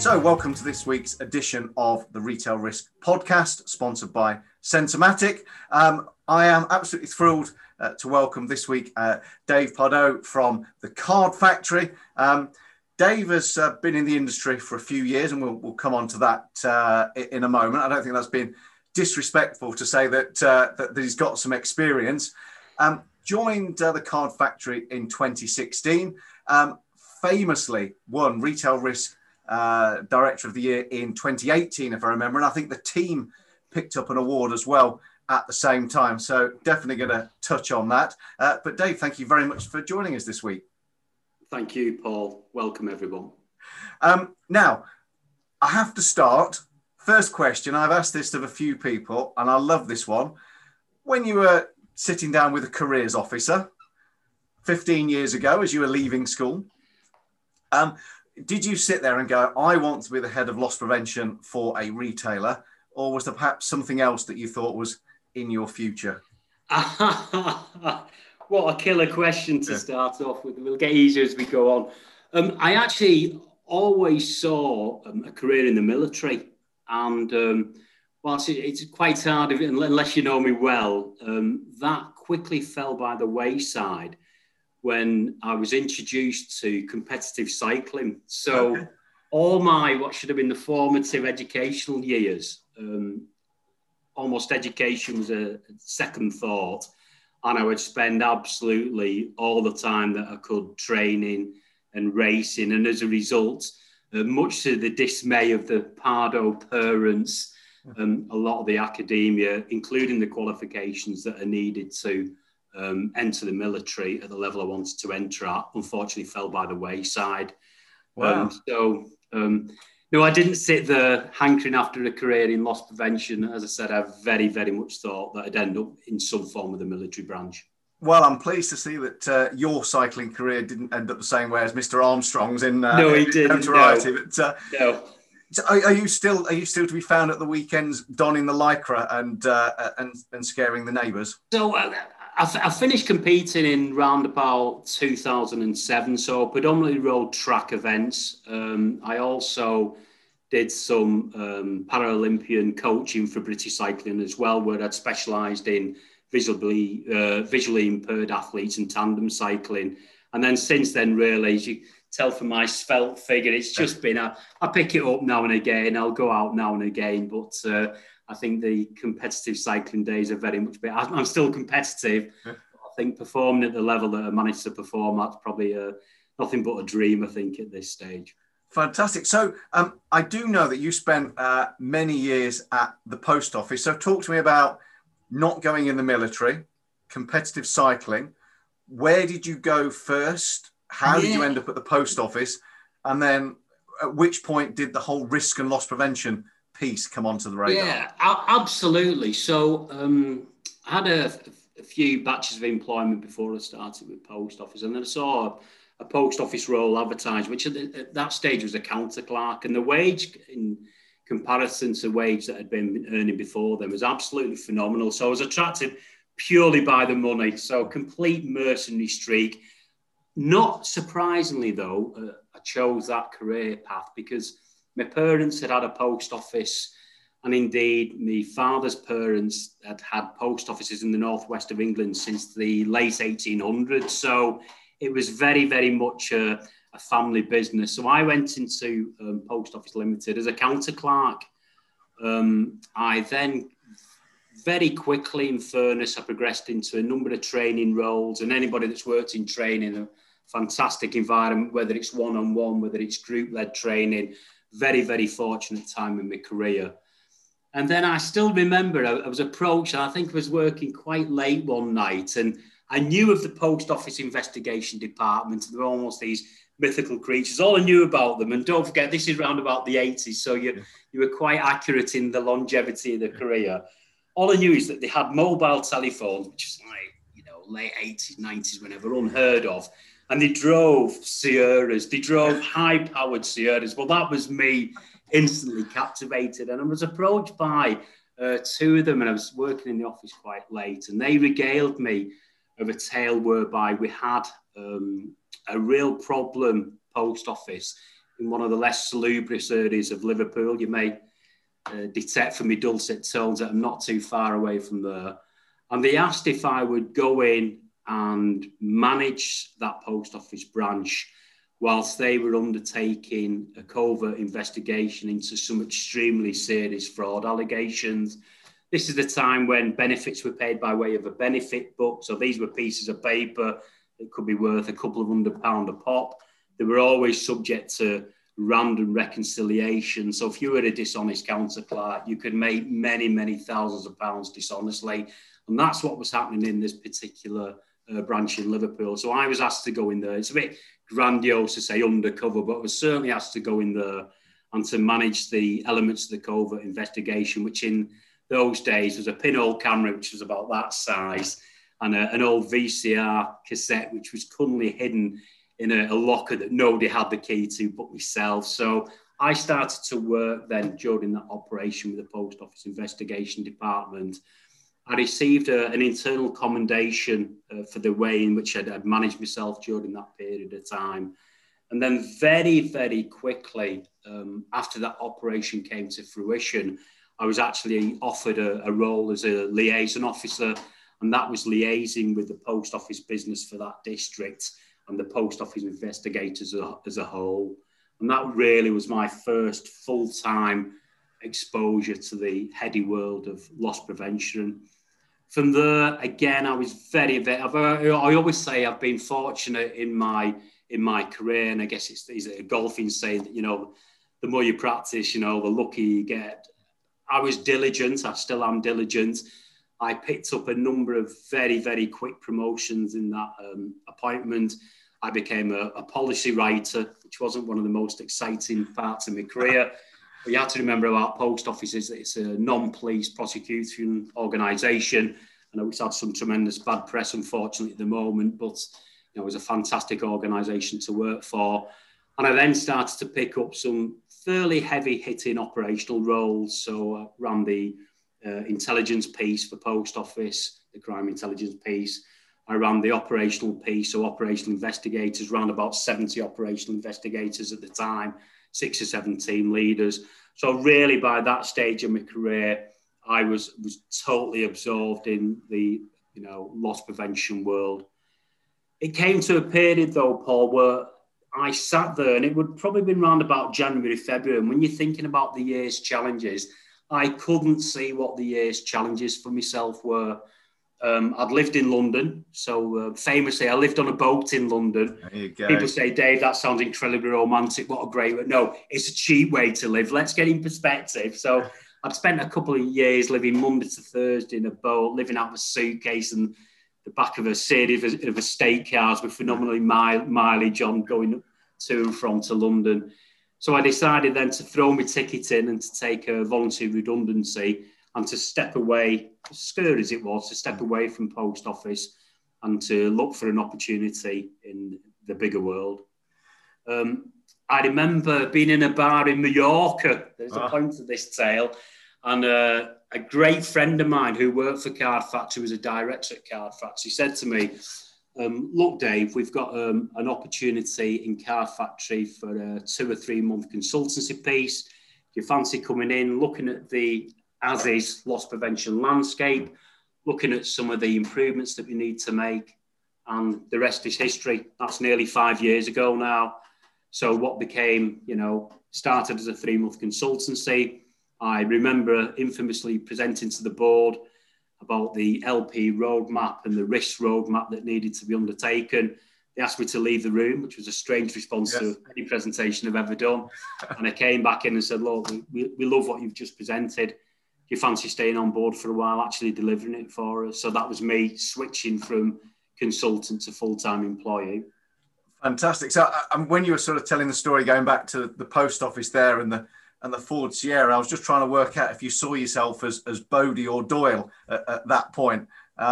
So welcome to this week's edition of the Retail Risk Podcast, sponsored by Centomatic. I am absolutely thrilled to welcome this week Dave Pardoe from the Card Factory. Dave has been in the industry for a few years, and we'll come on to that in a moment. I don't think that's been disrespectful to say that he's got some experience. Joined the Card Factory in 2016, famously won Retail Risk Director of the Year in 2018, if I remember. And I think the team picked up an award as well at the same time. So definitely going to touch on that. But Dave, thank you very much for joining us this week. Thank you, Paul. Welcome, everyone. Now, I have to start. First question, I've asked this of a few people, and I love this one. When you were sitting down with a careers officer 15 years ago as you were leaving school, did you sit there and go, I want to be the head of loss prevention for a retailer? Or was there perhaps something else that you thought was in your future? What a killer question to start off with. We'll get easier as we go on. I actually always saw a career in the military. And whilst it's quite hard, unless you know me well, that quickly fell by the wayside when I was introduced to competitive cycling. So all my, what should have been the formative educational years, almost education was a second thought. And I would spend absolutely all the time that I could training and racing. And as a result, much to the dismay of the Pardoe parents, a lot of the academia, including the qualifications that are needed to enter the military at the level I wanted to enter at, unfortunately fell by the wayside. Wow. No, I didn't sit there hankering after a career in loss prevention. As I said, I very, very much thought that I'd end up in some form of the military branch. Well, I'm pleased to see that your cycling career didn't end up the same way as Mr. Armstrong's in no, he didn't. notoriety. No. But, no. So are you still to be found at the weekends donning the lycra and scaring the neighbours? So I finished competing in round about 2007. So predominantly rode track events. I also did some Paralympian coaching for British Cycling as well, where I'd specialised in visually impaired athletes and tandem cycling. And then since then, really, as you tell from my svelte figure, it's just been I pick it up now and again. I'll go out now and again, but I think the competitive cycling days are very much. I'm still competitive. I think performing at the level that I managed to perform, that's probably nothing but a dream, I think, at this stage. Fantastic. So I do know that you spent many years at the post office. So talk to me about not going in the military, competitive cycling. Where did you go first? How did you end up at the post office? And then at which point did the whole risk and loss prevention piece come onto the radar? Yeah, absolutely. So I had a few batches of employment before I started with post office. And then I saw a post office role advertised, which at that stage was a counter clerk. And the wage in comparison to the wage that I'd been earning before then was absolutely phenomenal. So I was attracted purely by the money. So complete mercenary streak. Not surprisingly, though, I chose that career path because my parents had a post office, and indeed my father's parents had post offices in the northwest of England since the late 1800s. So it was very, very much a family business. So I went into Post Office Limited as a counter clerk. I then very quickly, in fairness, I progressed into a number of training roles, and anybody that's worked in training, a fantastic environment, whether it's one-on-one, whether it's group-led training, very, very fortunate time in my career. And then I still remember I was approached, I think I was working quite late one night, and I knew of the post office investigation department. They're almost these mythical creatures. All I knew about them, and don't forget, this is around about the 80s, so you were quite accurate in the longevity of the career. All I knew is that they had mobile telephones, which was like, late 80s, 90s, whenever, unheard of. And they drove Sierras. They drove high-powered Sierras. Well, that was me instantly captivated. And I was approached by two of them, and I was working in the office quite late, and they regaled me of a tale whereby we had a real problem post office. in one of the less salubrious areas of Liverpool. You may detect from my dulcet tones that I'm not too far away from there. And they asked if I would go in and manage that post office branch whilst they were undertaking a covert investigation into some extremely serious fraud allegations. This is the time when benefits were paid by way of a benefit book. So these were pieces of paper that could be worth a couple of £100 a pop. They were always subject to random reconciliation. So if you were a dishonest counter clerk, you could make many, many thousands of pounds dishonestly. And that's what was happening in this particular branch in Liverpool. So I was asked to go in there. It's a bit grandiose to say undercover, but I was certainly asked to go in there and to manage the elements of the covert investigation, which in those days was a pinhole camera, which was about that size, and an old VCR cassette, which was cunningly hidden in a locker that nobody had the key to but myself. So I started to work then during that operation with the Post Office Investigation Department. I received an internal commendation for the way in which I'd managed myself during that period of time. And then very, very quickly, after that operation came to fruition, I was actually offered a role as a liaison officer, and that was liaising with the post office business for that district and the post office investigators as a whole. And that really was my first full-time exposure to the heady world of loss prevention. From there, again, I was very, I always say I've been fortunate in my career, and I guess it's a golfing saying that, the more you practice, the luckier you get. I was diligent. I still am diligent. I picked up a number of very, very quick promotions in that appointment. I became a policy writer, which wasn't one of the most exciting parts of my career. But you have to remember about post offices that it's a non-police prosecution organisation. I know it's had some tremendous bad press, unfortunately, at the moment, but it was a fantastic organisation to work for. And I then started to pick up some fairly heavy-hitting operational roles. So I ran the intelligence piece for Post Office, the crime intelligence piece. I ran the operational piece, so operational investigators, around about 70 operational investigators at the time, 6 or 7 team leaders. So really by that stage of my career, I was totally absorbed in the loss prevention world. It came to a period though, Paul, where I sat there, and it would probably been around about January, February. And when you're thinking about the year's challenges, I couldn't see what the year's challenges for myself were. I'd lived in London. So famously, I lived on a boat in London. There you go. People say, Dave, that sounds incredibly romantic. What a great way. No, it's a cheap way to live. Let's get in perspective. So I'd spent a couple of years living Monday to Thursday in a boat, living out of a suitcase and the back of a series of estate cars with phenomenally mileage on going to and from to London. So I decided then to throw my ticket in and to take a voluntary redundancy and to step away, as scary as it was, to step away from post office and to look for an opportunity in the bigger world. I remember being in a bar in Mallorca. There's a point to this tale. And a great friend of mine who worked for Card Factory, was a director at Card Factory, said to me, look, Dave, we've got an opportunity in Card Factory for a 2 or 3 month consultancy piece. Do you fancy coming in, looking at the as-is loss prevention landscape, looking at some of the improvements that we need to make? And the rest is history. That's nearly 5 years ago now. So what became, started as a 3 month consultancy. I remember infamously presenting to the board about the LP roadmap and the risk roadmap that needed to be undertaken. They asked me to leave the room, which was a strange response to any presentation I've ever done. And I came back in and said, look, we love what you've just presented. Do you fancy staying on board for a while, actually delivering it for us? So that was me switching from consultant to full-time employee. Fantastic. So when you were sort of telling the story, going back to the post office there and the Ford Sierra, I was just trying to work out if you saw yourself as Bodie or Doyle at that point,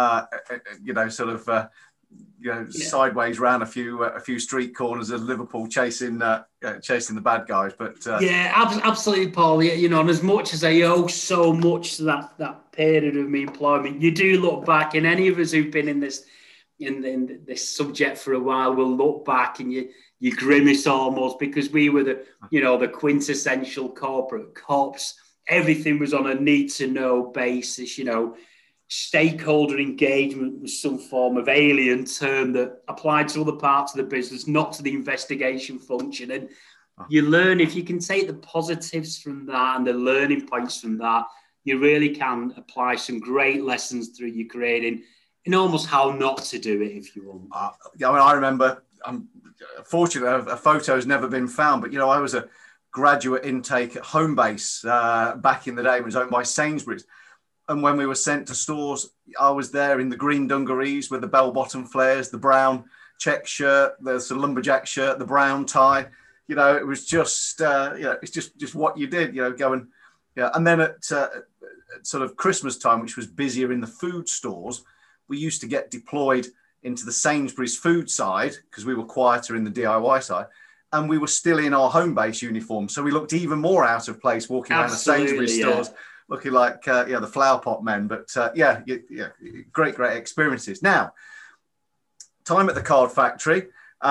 sideways around a few street corners of Liverpool chasing the bad guys. But yeah, absolutely, Paul. And as much as I owe so much to that period of my employment, you do look back, and any of us who've been in this subject for a while will look back, and you you grimace almost, because we were the quintessential corporate cops. Everything was on a need to know basis. Stakeholder engagement was some form of alien term that applied to other parts of the business, not to the investigation function. And you learn, if you can take the positives from that and the learning points from that, you really can apply some great lessons through your career in almost how not to do it, if you want. I remember, fortunately, a photo's never been found, but, I was a graduate intake at Homebase back in the day. It was owned by Sainsbury's. And when we were sent to stores, I was there in the green dungarees with the bell-bottom flares, the brown check shirt, the sort of lumberjack shirt, the brown tie. It was just, it's just what you did, going. Yeah. And then at sort of Christmas time, which was busier in the food stores, we used to get deployed into the Sainsbury's food side because we were quieter in the DIY side. And we were still in our Homebase uniform. So we looked even more out of place walking around the Sainsbury's stores, looking like, the flower pot men. But great experiences. Now, time at the Card Factory.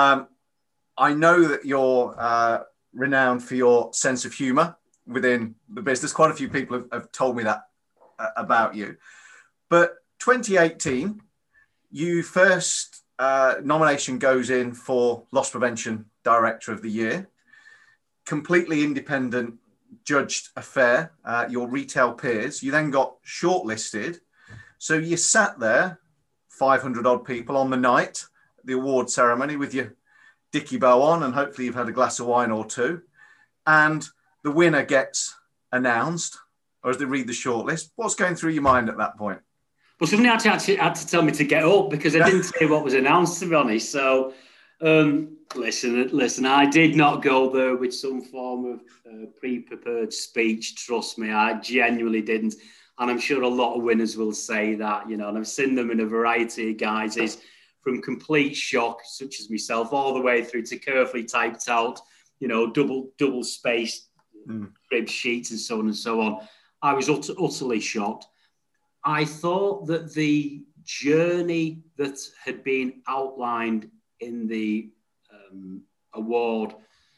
I know that you're renowned for your sense of humour within the business. Quite a few people have told me that about you. But 2018, you first nomination goes in for Loss Prevention Director of the Year. Completely independent judged affair, your retail peers. You then got shortlisted. So you sat there, 500 odd people on the night, the award ceremony with your Dickie bow on, and hopefully you've had a glass of wine or two. And the winner gets announced, or as they read the shortlist. What's going through your mind at that point? Well, somebody actually had to tell me to get up because I didn't say what was announced, to be honest. So, listen, I did not go there with some form of pre-prepared speech. Trust me, I genuinely didn't. And I'm sure a lot of winners will say that, and I've seen them in a variety of guises, from complete shock, such as myself, all the way through to carefully typed out, double spaced crib sheets and so on and so on. I was utterly shocked. I thought that the journey that had been outlined in the award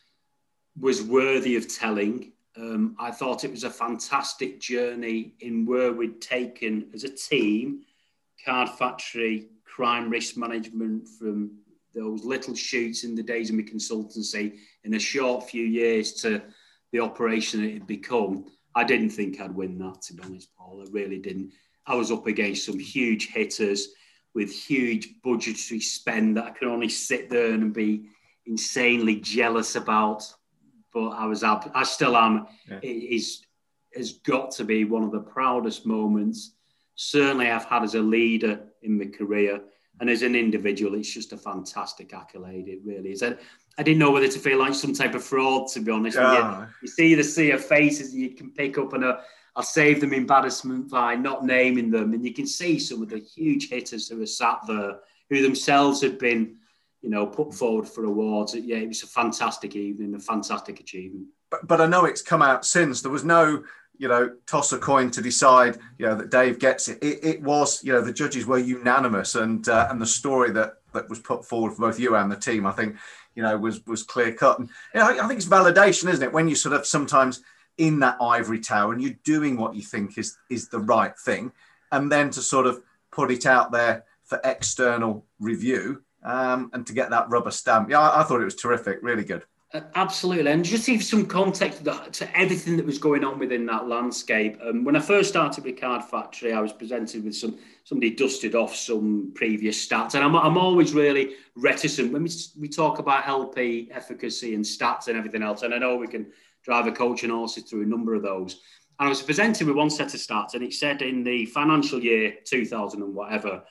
was worthy of telling. I thought it was a fantastic journey in where we'd taken, as a team, Card Factory crime risk management from those little shoots in the days of my consultancy in a short few years to the operation it had become. I didn't think I'd win that, to be honest, Paul. I really didn't. I was up against some huge hitters with huge budgetary spend that I could only sit there and be insanely jealous about. But I still am. Yeah. It has got to be one of the proudest moments, certainly I've had as a leader in my career. And as an individual, it's just a fantastic accolade. It really is. I didn't know whether to feel like some type of fraud, to be honest. You see the sea of faces you can pick up, and I'll save them embarrassment by not naming them. And you can see some of the huge hitters who are sat there, who themselves had been, put forward for awards. Yeah, it was a fantastic evening, a fantastic achievement. But I know it's come out since. There was no, toss a coin to decide, that Dave gets it. It was, the judges were unanimous, and the story that was put forward for both you and the team, I think, was clear cut. And I think it's validation, isn't it? When you sort of sometimes in that ivory tower and you're doing what you think is the right thing, and then to sort of put it out there for external review and to get that rubber stamp. Yeah, I thought it was terrific, really good. Absolutely. And just to give some context to everything that was going on within that landscape. When I first started with Card Factory, I was presented with somebody dusted off some previous stats. And I'm always really reticent when we talk about LP efficacy and stats and everything else. And I know we can drive a coach and horses through a number of those. And I was presented with one set of stats, and it said in the financial year 2000 and whatever,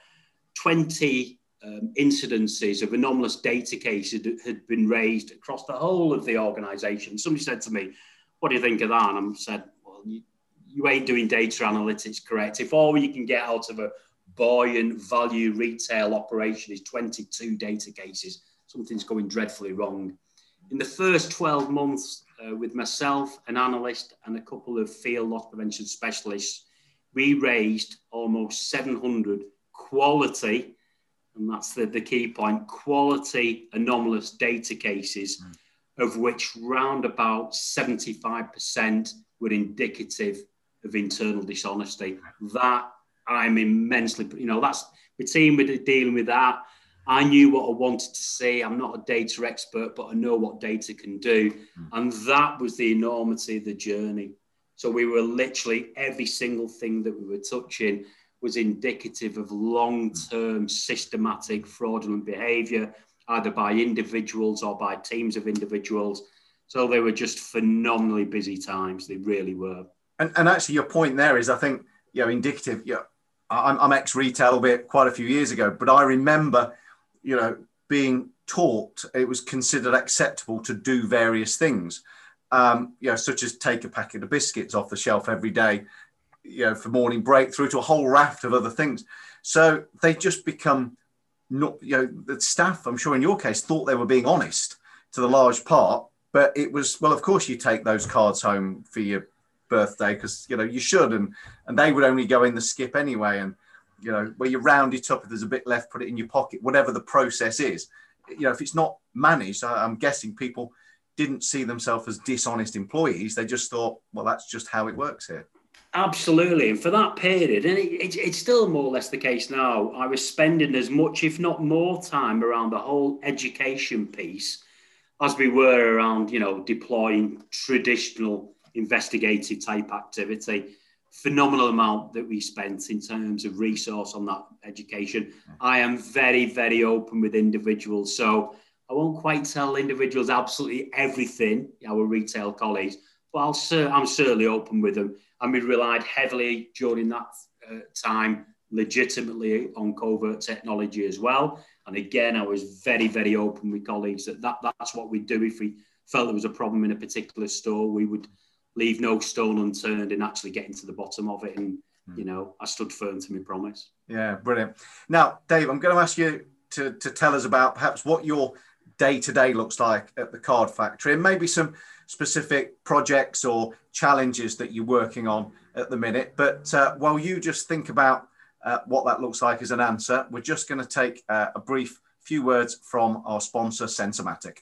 20 incidences of anomalous data cases that had been raised across the whole of the organisation. Somebody said to me, "What do you think of that?" And I said, "Well, you ain't doing data analytics correct. If all you can get out of a buoyant value retail operation is 22 data cases, something's going dreadfully wrong." In the first 12 months, with myself, an analyst, and a couple of field loss prevention specialists, we raised almost 700 quality and that's the key point, quality anomalous data cases, of which round about 75% were indicative of internal dishonesty. That I'm immensely, that's the team with dealing with that. I knew what I wanted to see. I'm not a data expert, but I know what data can do. And that was the enormity of the journey. So we were literally, every single thing that we were touching was indicative of long-term systematic fraudulent behaviour, either by individuals or by teams of individuals. So they were just phenomenally busy times. They really were. And actually your point there is, I think, indicative. I'm ex-retail, albeit quite a few years ago, but I remember, being taught it was considered acceptable to do various things, such as take a packet of biscuits off the shelf every day, for morning break, through to a whole raft of other things. So they just become not, the staff, I'm sure in your case, thought they were being honest to the large part, but it was, well, of course you take those cards home for your birthday because, you should, and they would only go in the skip anyway. And, where you round it up, if there's a bit left, put it in your pocket, whatever the process is. If it's not managed, I'm guessing people didn't see themselves as dishonest employees. They just thought, well, that's just how it works here. Absolutely. And for that period, and it's still more or less the case now, I was spending as much, if not more time around the whole education piece as we were around, deploying traditional investigative type activity. Phenomenal amount that we spent in terms of resource on that education. I am very, very open with individuals. So I won't quite tell individuals absolutely everything, our retail colleagues, but I'm certainly open with them. And we relied heavily during that time, legitimately, on covert technology as well. And again, I was very, very open with colleagues that's what we'd do if we felt there was a problem in a particular store. We would leave no stone unturned in actually getting to the bottom of it. And, I stood firm to my promise. Yeah, brilliant. Now, Dave, I'm going to ask you to tell us about perhaps what your day-to-day looks like at the Card Factory, and maybe some specific projects or challenges that you're working on at the minute. But while you just think about what that looks like as an answer, we're just going to take a brief few words from our sponsor, Sensormatic.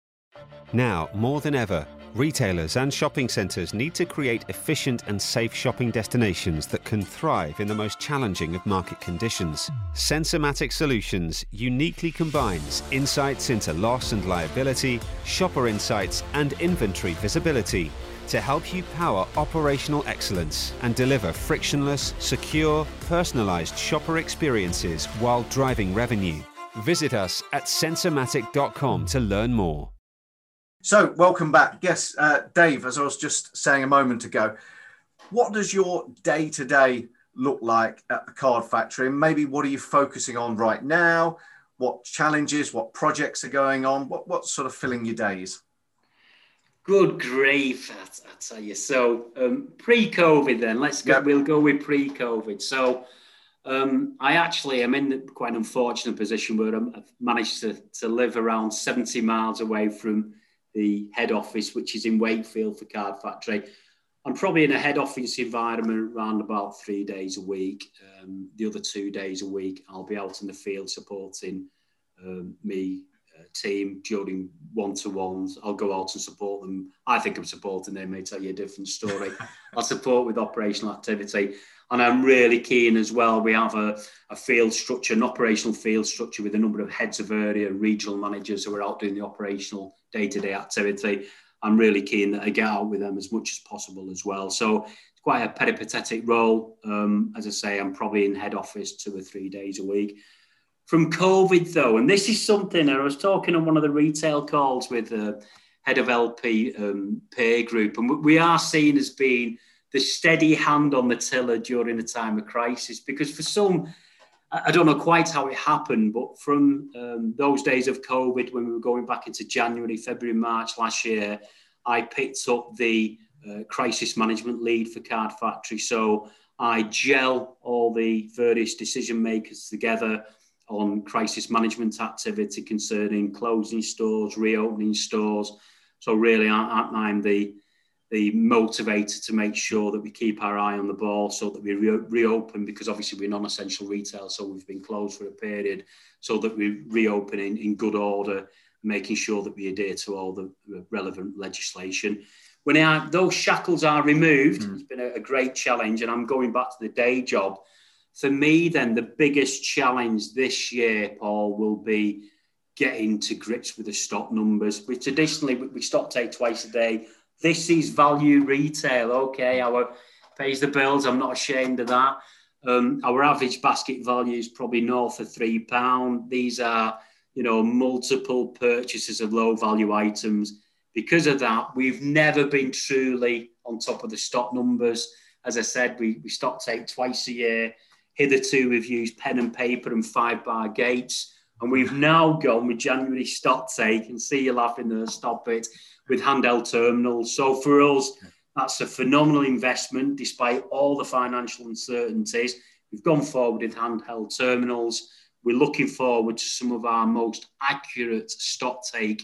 Now, more than ever, retailers and shopping centres need to create efficient and safe shopping destinations that can thrive in the most challenging of market conditions. Sensormatic Solutions uniquely combines insights into loss and liability, shopper insights and inventory visibility to help you power operational excellence and deliver frictionless, secure, personalised shopper experiences while driving revenue. Visit us at sensormatic.com to learn more. So, welcome back. Yes, Dave, as I was just saying a moment ago, what does your day-to-day look like at the Card Factory? And maybe what are you focusing on right now? What challenges, what projects are going on? What's sort of filling your days? Good grief, I tell you. So, pre-COVID then, we'll go with pre-COVID. So, I actually am in quite an unfortunate position where I've managed to live around 70 miles away from the head office, which is in Wakefield for Card Factory. I'm probably in a head office environment around about 3 days a week. The other 2 days a week, I'll be out in the field supporting me team during one-to-ones. I'll go out and support them. I think I'm supporting them, may tell you a different story. I'll support with operational activity. And I'm really keen as well. We have a field structure, an operational field structure with a number of heads of area, regional managers who are out doing the operational day-to-day activity. I'm really keen that I get out with them as much as possible as well. So it's quite a peripatetic role. As I say, I'm probably in head office 2 or 3 days a week. From COVID though, and this is something, I was talking on one of the retail calls with the head of LP peer group, and we are seen as being the steady hand on the tiller during a time of crisis, because for some, I don't know quite how it happened, but from those days of COVID, when we were going back into January, February, March last year, I picked up the crisis management lead for Card Factory. So I gel all the various decision makers together on crisis management activity concerning closing stores, reopening stores. So really, I'm the the motivator to make sure that we keep our eye on the ball so that we reopen, because obviously we're non-essential retail, so we've been closed for a period, so that we reopen in good order, making sure that we adhere to all the relevant legislation. When those shackles are removed, it's been a great challenge, and I'm going back to the day job. For me, then, the biggest challenge this year, Paul, will be getting to grips with the stock numbers. We stock take twice a day. This is value retail, okay? Our pays the bills. I'm not ashamed of that. Our average basket value is probably north of £3. These are, multiple purchases of low value items. Because of that, we've never been truly on top of the stock numbers. As I said, we stock take twice a year. Hitherto, we've used pen and paper and 5-bar gates. And we've now gone with January stock take, and see you laughing there, stop it, with handheld terminals. So for us, that's a phenomenal investment, despite all the financial uncertainties. We've gone forward with handheld terminals. We're looking forward to some of our most accurate stock take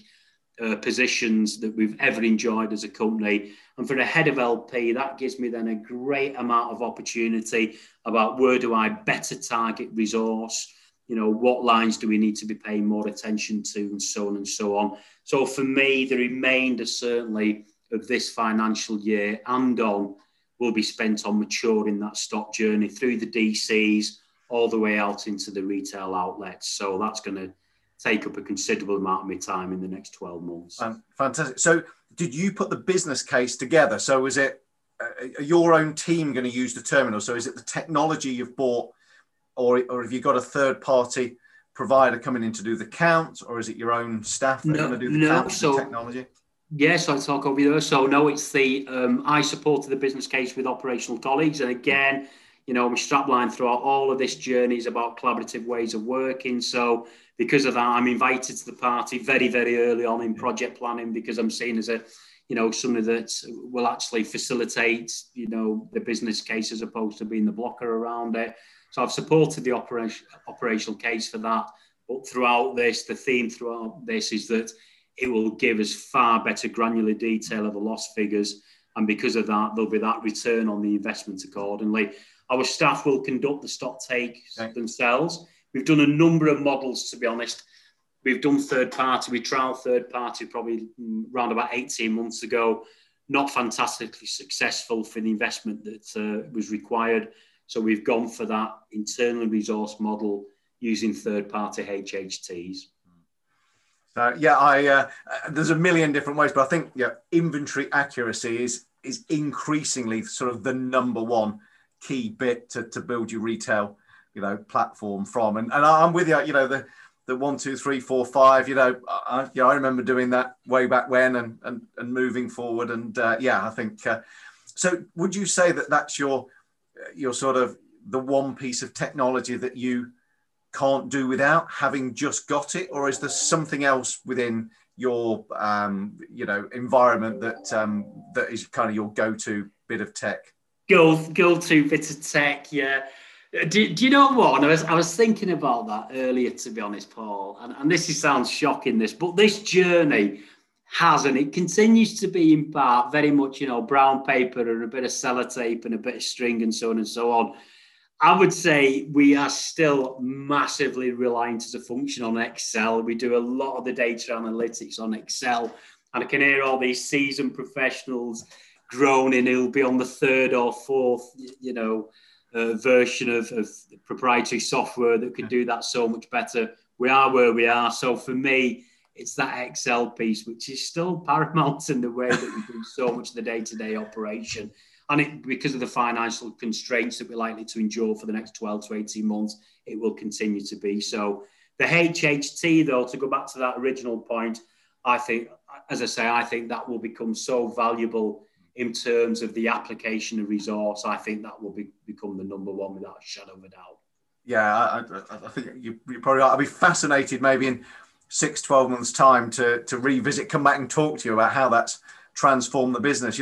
positions that we've ever enjoyed as a company. And for the head of LP, that gives me then a great amount of opportunity about where do I better target resource, what lines do we need to be paying more attention to, and so on and so on. So for me, the remainder certainly of this financial year and on will be spent on maturing that stock journey through the DCs all the way out into the retail outlets. So that's going to take up a considerable amount of my time in the next 12 months. Fantastic. So did you put the business case together? So is it your own team going to use the terminal? So is it the technology you've bought, or have you got a third party provider coming in to do the count, or is it your own staff that are going to do the count with the technology? Yes, I'll talk over there. So no, it's I supported the business case with operational colleagues. And again, my strapline throughout all of this journey is about collaborative ways of working. So because of that, I'm invited to the party very, very early on in project planning, because I'm seen as somebody that will actually facilitate, the business case as opposed to being the blocker around it. So I've supported the operational case for that. But throughout this, the theme throughout this is that it will give us far better granular detail of the loss figures. And because of that, there'll be that return on the investment accordingly. Our staff will conduct the stock take themselves. We've done a number of models, to be honest. We've done third party. We trialled third party probably around about 18 months ago. Not fantastically successful for the investment that was required. So we've gone for that internally resourced model using third party HHTs. There's a million different ways, but I think inventory accuracy is increasingly sort of the number one key bit to build your retail platform from. And I'm with you. The 1, 2, 3, 4, 5. I remember doing that way back when, and moving forward. And I think so. Would you say that that's your sort of the one piece of technology that you can't do without, having just got it, or is there something else within your environment that is kind of your go-to bit of tech? Go-to bit of tech, yeah. Do you know what? I was thinking about that earlier, to be honest, Paul. And this sounds shocking, but this journey has, and it continues to be in part very much, brown paper and a bit of sellotape and a bit of string and so on and so on. I would say we are still massively reliant as a function on Excel. We do a lot of the data analytics on Excel, and I can hear all these seasoned professionals groaning who'll be on the third or fourth, version of proprietary software that could do that so much better. We are where we are. So for me, it's that Excel piece, which is still paramount in the way that we do so much of the day-to-day operation. And because of the financial constraints that we're likely to endure for the next 12 to 18 months, it will continue to be. So the HHT, though, to go back to that original point, I think, as I say, I think that will become so valuable in terms of the application of resource. I think that will become the number one without a shadow of a doubt. Yeah, I think you probably are. I'll be fascinated maybe in 6-12 months' time to revisit, come back and talk to you about how that's transformed the business.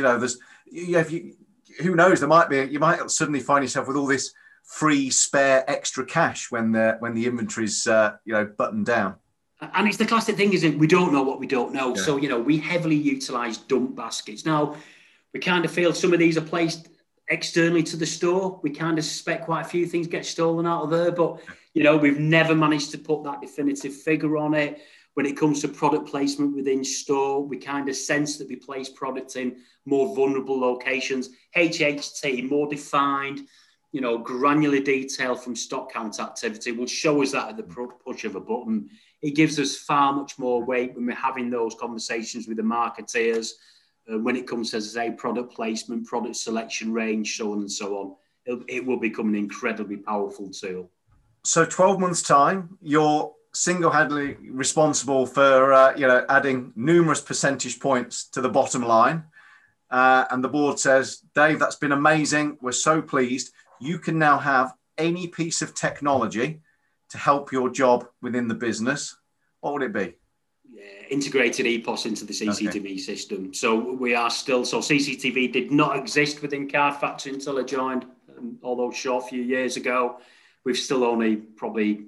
Who knows? You might suddenly find yourself with all this free, spare, extra cash when the inventory's buttoned down. And it's the classic thing, isn't it? We don't know what we don't know. Yeah. So we heavily utilise dump baskets. Now, We kind of feel some of these are placed externally to the store. We kind of suspect quite a few things get stolen out of there, but we've never managed to put that definitive figure on it. When it comes to product placement within store, we kind of sense that we place product in more vulnerable locations. HHT, more defined, granular detail from stock count activity will show us that at the push of a button. It gives us far much more weight when we're having those conversations with the marketeers. When it comes to, as I say, product placement, product selection range, so on and so on, it will become an incredibly powerful tool. So 12 months' time, you're single-handedly responsible for adding numerous percentage points to the bottom line. And the board says, Dave, that's been amazing. We're so pleased. You can now have any piece of technology to help your job within the business. What would it be? Integrated EPOS into the CCTV system. So we are still, CCTV did not exist within Card Factory until I joined, although short few years ago. We've still only probably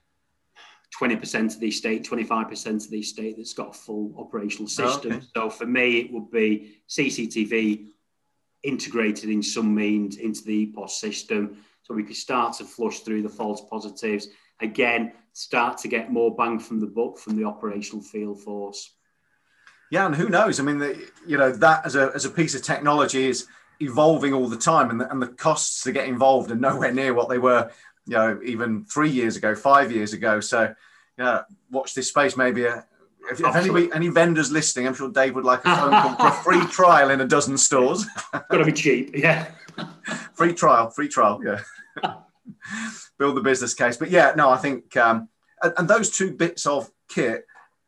20% of the estate, 25% of the estate that's got a full operational system. Okay. So for me, it would be CCTV integrated in some means into the EPOS system. So we could start to flush through the false positives. Again, start to get more bang from the buck from the operational field force. Yeah, and who knows? I mean, that as a piece of technology is evolving all the time, and the costs to get involved are nowhere near what they were, even 3 years ago, 5 years ago. So, watch this space. Maybe if any vendors listening, I'm sure Dave would like a phone call for a free trial in a dozen stores. Got to be cheap, yeah. Free trial, yeah. Build the business case. But I think, and those two bits of kit,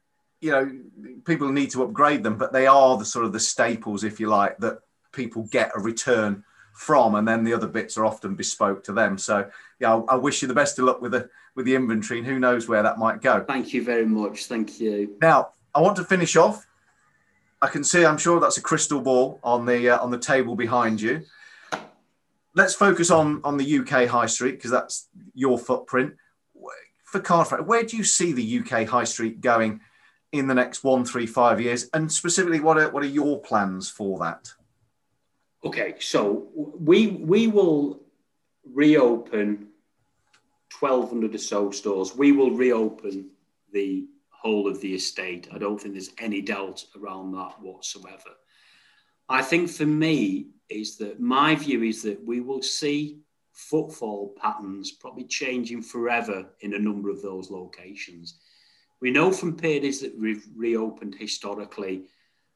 people need to upgrade them, but they are the sort of the staples, if you like, that people get a return from, and then the other bits are often bespoke to them. So I wish you the best of luck with the inventory, and who knows where that might go. Thank you very much. Thank you. Now, I want to finish off. I can see, I'm sure that's a crystal ball on the table behind you. Let's focus on the UK high street, because that's your footprint. For Card Factory, where do you see the UK high street going in the next 1, 3, 5 years? And specifically, what are your plans for that? Okay, so we will reopen 1,200 or so stores. We will reopen the whole of the estate. I don't think there's any doubt around that whatsoever. I think for me, is that my view is that we will see footfall patterns probably changing forever in a number of those locations. We know from periods that we've reopened historically,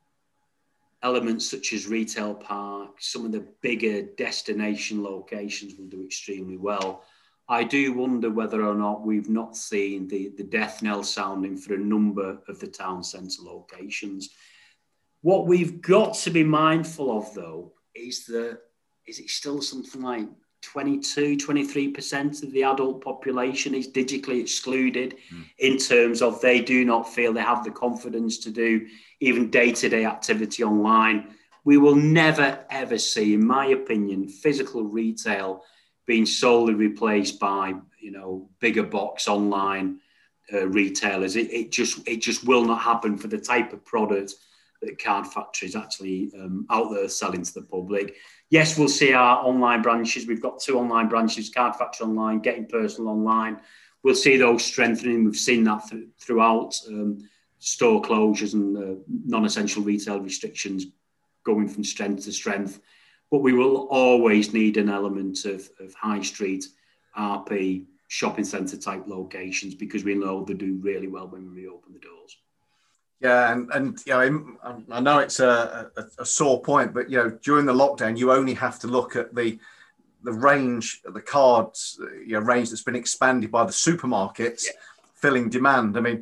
elements such as retail parks, some of the bigger destination locations will do extremely well. I do wonder whether or not we've not seen the death knell sounding for a number of the town centre locations. What we've got to be mindful of, though, is it still something like 22-23% of the adult population is digitally excluded in terms of they do not feel they have the confidence to do even day-to-day activity online. We will never, ever see, in my opinion, physical retail being solely replaced by, bigger box online retailers. It just will not happen for the type of product that Card Factory is actually out there selling to the public. Yes, we'll see our online branches. We've got 2 online branches, Card Factory Online, Getting Personal Online. We'll see those strengthening. We've seen that throughout store closures and non-essential retail restrictions going from strength to strength. But we will always need an element of high street, RP, shopping centre type locations, because we know they do really well when we reopen the doors. Yeah, and I know it's a sore point, but during the lockdown, you only have to look at the range, the cards, range that's been expanded by the supermarkets, filling demand. I mean,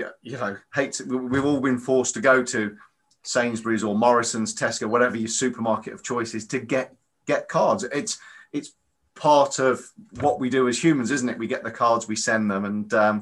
we've all been forced to go to Sainsbury's or Morrison's, Tesco, whatever your supermarket of choice is, to get cards. It's part of what we do as humans, isn't it? We get the cards, we send them, and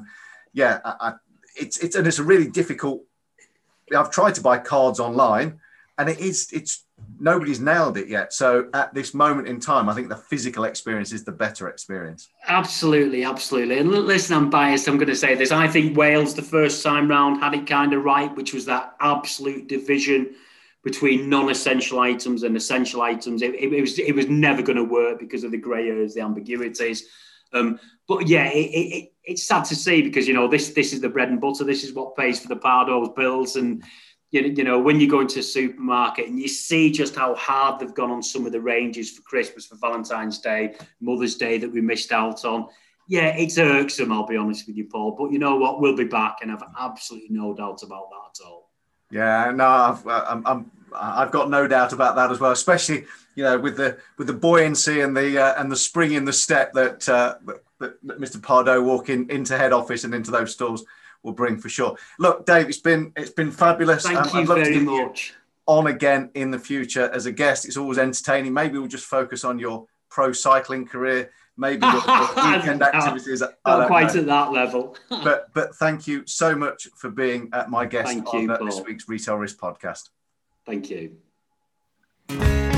it's a really difficult. I've tried to buy cards online, and it's nobody's nailed it yet. So at this moment in time, I think the physical experience is the better experience. Absolutely. And listen, I'm biased. I'm going to say this. I think Wales, the first time round, had it kind of right, which was that absolute division between non-essential items and essential items. It was never going to work because of the grey areas, the ambiguities. But yeah, it's sad to see because, this is the bread and butter. This is what pays for the Pardo's bills. And, when you go into a supermarket and you see just how hard they've gone on some of the ranges for Christmas, for Valentine's Day, Mother's Day that we missed out on. Yeah, it's irksome, I'll be honest with you, Paul. But you know what? We'll be back, and I've absolutely no doubt about that at all. Yeah, no, I've got no doubt about that as well. Especially, with the buoyancy and the spring in the step that Mr. Pardo walking into head office and into those stores will bring for sure. Look, Dave, it's been fabulous. Thank you very much. On again in the future as a guest. It's always entertaining. Maybe we'll just focus on your pro cycling career. Maybe your weekend activities. Not quite at that level. but thank you so much for being my guest on this week's Retail Risk Podcast. Thank you.